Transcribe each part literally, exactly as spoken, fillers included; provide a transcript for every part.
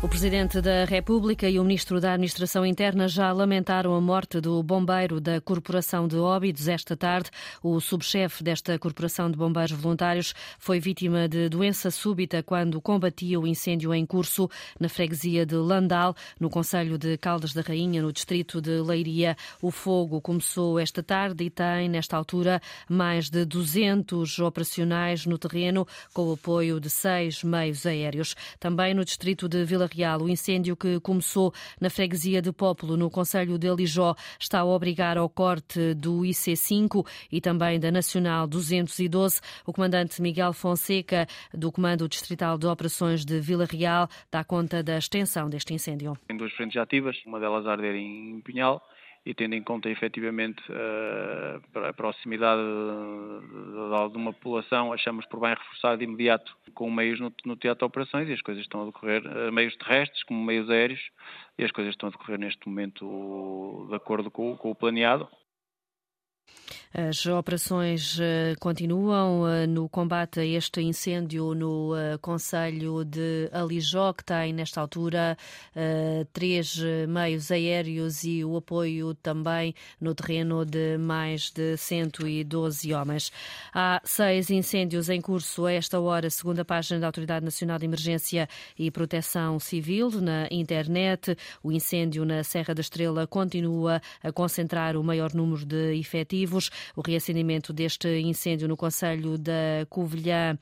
O Presidente da República e o Ministro da Administração Interna já lamentaram a morte do bombeiro da Corporação de Óbidos esta tarde. O subchefe desta Corporação de Bombeiros Voluntários foi vítima de doença súbita quando combatia o incêndio em curso na freguesia de Landal, no concelho de Caldas da Rainha, no distrito de Leiria. O fogo começou esta tarde e tem, nesta altura, mais de duzentos operacionais no terreno, com o apoio de seis meios aéreos. Também no distrito de Vila Real, o incêndio que começou na freguesia de Pópulo, no concelho de Alijó, está a obrigar ao corte do I C cinco e também da Nacional duzentos e doze. O comandante Miguel Fonseca, do Comando Distrital de Operações de Vila Real, dá conta da extensão deste incêndio. Tem duas frentes ativas, uma delas a arder em Pinhal, e tendo em conta efetivamente a proximidade de uma população, achamos por bem reforçar de imediato com meios no teatro de operações, e as coisas estão a decorrer, meios terrestres como meios aéreos, e as coisas estão a decorrer neste momento de acordo com o planeado. As operações continuam no combate a este incêndio no concelho de Alijó, que tem nesta altura três meios aéreos e o apoio também no terreno de mais de cento e doze homens. Há seis incêndios em curso a esta hora, segundo a página da Autoridade Nacional de Emergência e Proteção Civil na internet. O incêndio na Serra da Estrela continua a concentrar o maior número de efetivos. O reacendimento deste incêndio no concelho da Covilhã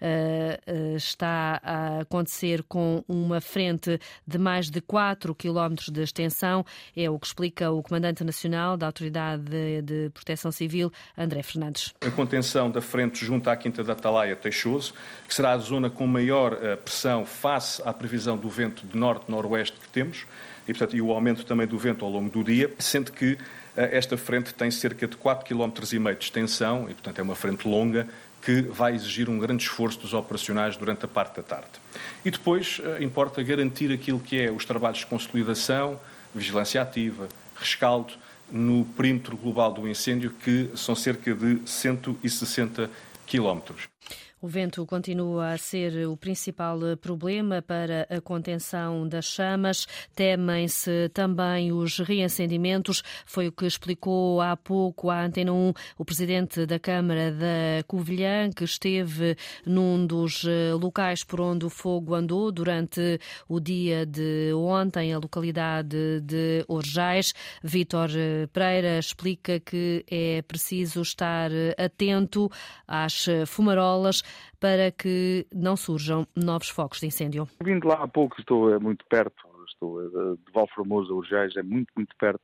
uh, uh, está a acontecer com uma frente de mais de quatro quilómetros de extensão. É o que explica o Comandante Nacional da Autoridade de, de Proteção Civil, André Fernandes. A contenção da frente junto à Quinta da Atalaia Teixoso, que será a zona com maior uh, pressão face à previsão do vento de norte-noroeste que temos, e, portanto, e o aumento também do vento ao longo do dia, sendo que esta frente tem cerca de quatro vírgula cinco quilómetros de extensão e, portanto, é uma frente longa que vai exigir um grande esforço dos operacionais durante a parte da tarde. E depois importa garantir aquilo que é os trabalhos de consolidação, vigilância ativa, rescaldo, no perímetro global do incêndio, que são cerca de cento e sessenta quilómetros. O vento continua a ser o principal problema para a contenção das chamas. Temem-se também os reacendimentos. Foi o que explicou há pouco à Antena um o presidente da Câmara da Covilhã, que esteve num dos locais por onde o fogo andou durante o dia de ontem, a localidade de Orjais. Vítor Pereira explica que é preciso estar atento às fumarolas para que não surjam novos focos de incêndio. Vindo lá há pouco, estou muito perto, estou de Valformoso a Orjais, é muito, muito perto,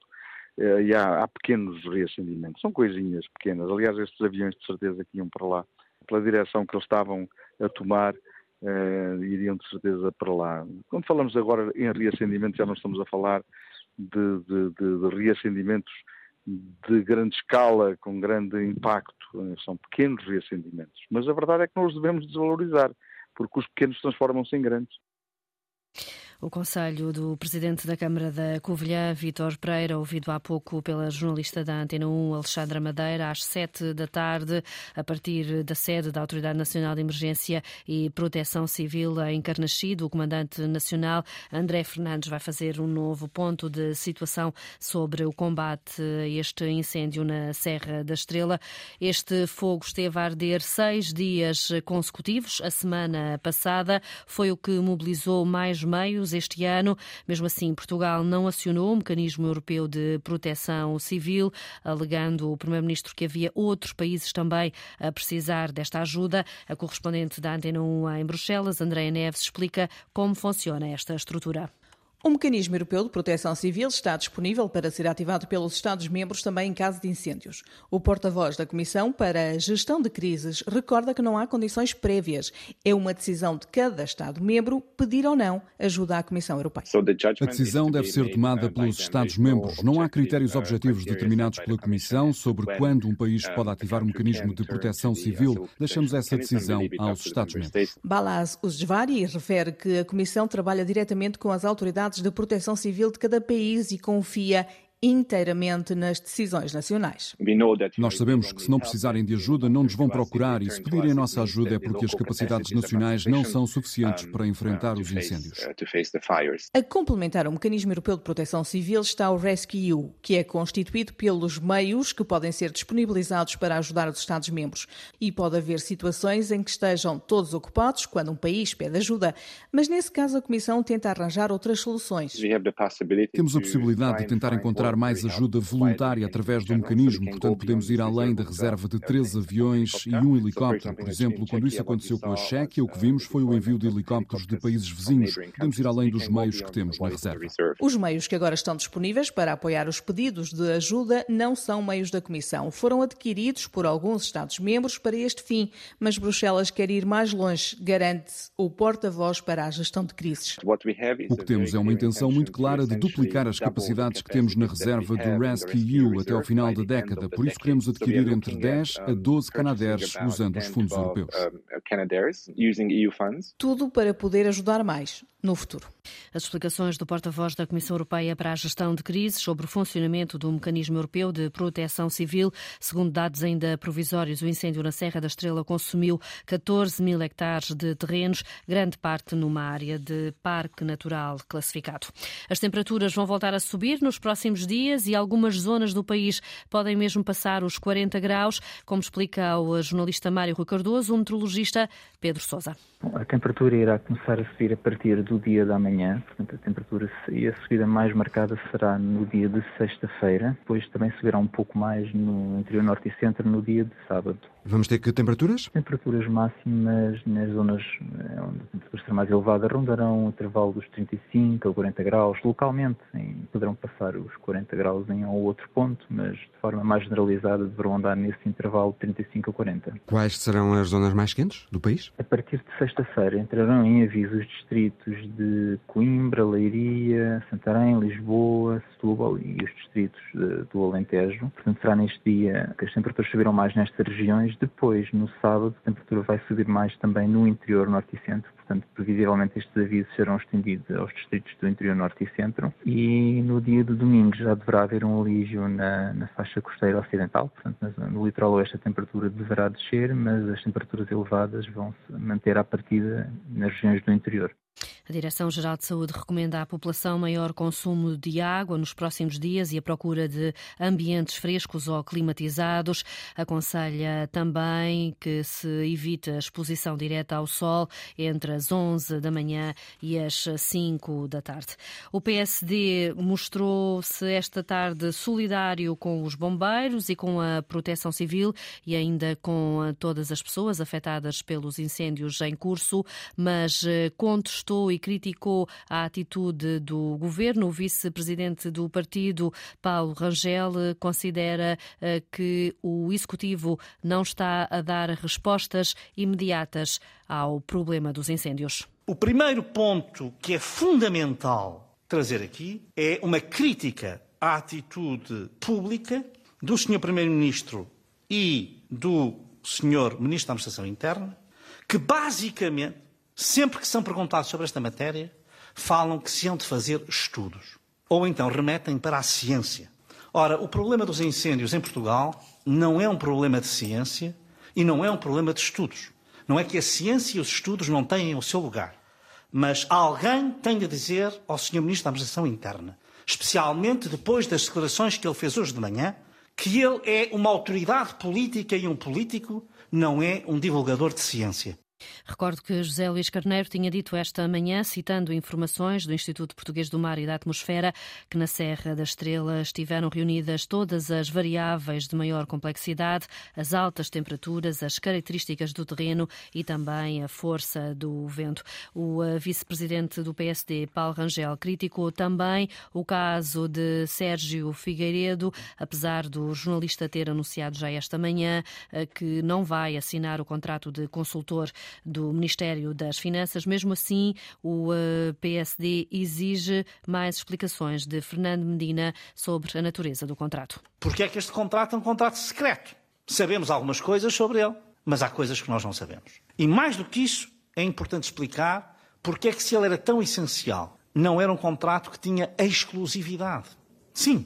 e há, há pequenos reacendimentos, são coisinhas pequenas. Aliás, estes aviões de certeza que iam para lá, pela direção que eles estavam a tomar, eh, iriam de certeza para lá. Quando falamos agora em reacendimentos, já não estamos a falar de, de, de, de reacendimentos de grande escala, com grande impacto, são pequenos reacendimentos. Mas a verdade é que não os devemos desvalorizar, porque os pequenos transformam-se em grandes. O conselho do presidente da Câmara da Covilhã, Vítor Pereira, ouvido há pouco pela jornalista da Antena um, Alexandra Madeira, às sete da tarde, a partir da sede da Autoridade Nacional de Emergência e Proteção Civil em Carnaxide. O comandante nacional, André Fernandes, vai fazer um novo ponto de situação sobre o combate a este incêndio na Serra da Estrela. Este fogo esteve a arder seis dias consecutivos. A semana passada foi o que mobilizou mais meios este ano. Mesmo assim, Portugal não acionou o Mecanismo Europeu de Proteção Civil, alegando o Primeiro-Ministro que havia outros países também a precisar desta ajuda. A correspondente da Antena um em Bruxelas, Andréia Neves, explica como funciona esta estrutura. O Mecanismo Europeu de Proteção Civil está disponível para ser ativado pelos Estados-membros também em caso de incêndios. O porta-voz da Comissão para a Gestão de Crises recorda que não há condições prévias. É uma decisão de cada Estado-membro pedir ou não ajuda à Comissão Europeia. A decisão deve ser tomada pelos Estados-membros. Não há critérios objetivos determinados pela Comissão sobre quando um país pode ativar o Mecanismo de Proteção Civil. Deixamos essa decisão aos Estados-membros. Balázs Uzsvári refere que a Comissão trabalha diretamente com as autoridades de proteção civil de cada país e confia inteiramente nas decisões nacionais. Nós sabemos que se não precisarem de ajuda, não nos vão procurar, e se pedirem a nossa ajuda é porque as capacidades nacionais não são suficientes para enfrentar os incêndios. A complementar o Mecanismo Europeu de Proteção Civil está o RescEU, que é constituído pelos meios que podem ser disponibilizados para ajudar os Estados-membros. E pode haver situações em que estejam todos ocupados quando um país pede ajuda, mas nesse caso a Comissão tenta arranjar outras soluções. Temos a possibilidade de tentar encontrar mais ajuda voluntária através do mecanismo, portanto podemos ir além da reserva de três aviões e um helicóptero. Por exemplo, quando isso aconteceu com a Chequia, o que vimos foi o envio de helicópteros de países vizinhos. Podemos ir além dos meios que temos na reserva. Os meios que agora estão disponíveis para apoiar os pedidos de ajuda não são meios da Comissão. Foram adquiridos por alguns Estados-membros para este fim, mas Bruxelas quer ir mais longe, garante o porta-voz para a gestão de crises. O que temos é uma intenção muito clara de duplicar as capacidades que temos na reserva do RescEU até ao final da década. Por isso queremos adquirir entre dez a doze Canadairs usando os fundos europeus. Tudo para poder ajudar mais no futuro. As explicações do porta-voz da Comissão Europeia para a Gestão de Crises sobre o funcionamento do Mecanismo Europeu de Proteção Civil. Segundo dados ainda provisórios, o incêndio na Serra da Estrela consumiu catorze mil hectares de terrenos, grande parte numa área de parque natural classificado. As temperaturas vão voltar a subir nos próximos dias e algumas zonas do país podem mesmo passar os quarenta graus, como explica o jornalista Mário Rui Cardoso, o meteorologista Pedro Sousa. A temperatura irá começar a subir a partir do dia da manhã, portanto a temperatura e a subida mais marcada será no dia de sexta-feira, depois também subirá um pouco mais no interior norte e centro no dia de sábado. Vamos ter que temperaturas? Temperaturas máximas nas zonas onde a temperatura será mais elevada rondarão o intervalo dos trinta e cinco a quarenta graus. Localmente em, poderão passar os quarenta graus em um ou outro ponto, mas de forma mais generalizada deverão andar nesse intervalo de trinta e cinco a quarenta. Quais serão as zonas mais quentes do país? A partir de sexta-feira entrarão em aviso os distritos de Coimbra, Leiria, Santarém, Lisboa, Setúbal e os distritos de, do Alentejo. Portanto, será neste dia que as temperaturas subirão mais nestas regiões. Depois, no sábado, a temperatura vai subir mais também no interior norte e centro. Portanto, previsivelmente estes avisos serão estendidos aos distritos do interior norte e centro. E no dia de domingo já deverá haver um alívio na, na faixa costeira ocidental. Portanto, no litoral oeste a temperatura deverá descer, mas as temperaturas elevadas vão se manter à partida nas regiões do interior. A Direção-Geral de Saúde recomenda à população maior consumo de água nos próximos dias e a procura de ambientes frescos ou climatizados. Aconselha também que se evite a exposição direta ao sol entre as onze da manhã e as cinco da tarde. O P S D mostrou-se esta tarde solidário com os bombeiros e com a Proteção Civil e ainda com todas as pessoas afetadas pelos incêndios em curso, mas contestou e criticou a atitude do governo. O vice-presidente do partido, Paulo Rangel, considera que o executivo não está a dar respostas imediatas ao problema dos incêndios. O primeiro ponto que é fundamental trazer aqui é uma crítica à atitude pública do senhor Primeiro-Ministro e do senhor Ministro da Administração Interna, que basicamente, sempre que são perguntados sobre esta matéria, falam que se hão de fazer estudos. Ou então remetem para a ciência. Ora, o problema dos incêndios em Portugal não é um problema de ciência e não é um problema de estudos. Não é que a ciência e os estudos não têm o seu lugar. Mas alguém tem de dizer ao senhor Ministro da Administração Interna, especialmente depois das declarações que ele fez hoje de manhã, que ele é uma autoridade política e um político, não é um divulgador de ciência. Recordo que José Luís Carneiro tinha dito esta manhã, citando informações do Instituto Português do Mar e da Atmosfera, que na Serra da Estrela estiveram reunidas todas as variáveis de maior complexidade, as altas temperaturas, as características do terreno e também a força do vento. O vice-presidente do P S D, Paulo Rangel, criticou também o caso de Sérgio Figueiredo, apesar do jornalista ter anunciado já esta manhã que não vai assinar o contrato de consultor do Ministério das Finanças. Mesmo assim, o P S D exige mais explicações de Fernando Medina sobre a natureza do contrato. Porque é que este contrato é um contrato secreto? Sabemos algumas coisas sobre ele, mas há coisas que nós não sabemos. E mais do que isso, é importante explicar porque é que, se ele era tão essencial, não era um contrato que tinha exclusividade. Sim,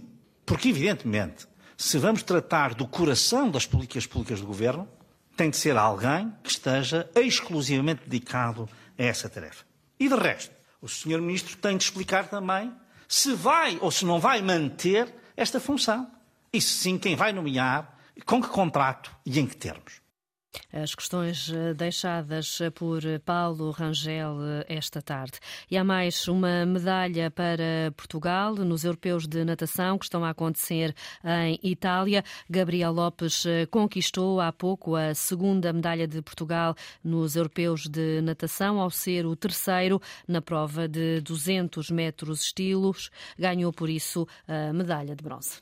Porque, evidentemente, se vamos tratar do coração das políticas públicas do Governo, tem de ser alguém que esteja exclusivamente dedicado a essa tarefa. E, de resto, o senhor Ministro tem de explicar também se vai ou se não vai manter esta função. E se sim, quem vai nomear, com que contrato e em que termos. As questões deixadas por Paulo Rangel esta tarde. E há mais uma medalha para Portugal nos Europeus de Natação que estão a acontecer em Itália. Gabriel Lopes conquistou há pouco a segunda medalha de Portugal nos Europeus de Natação, ao ser o terceiro na prova de duzentos metros estilos. Ganhou, por isso, a medalha de bronze.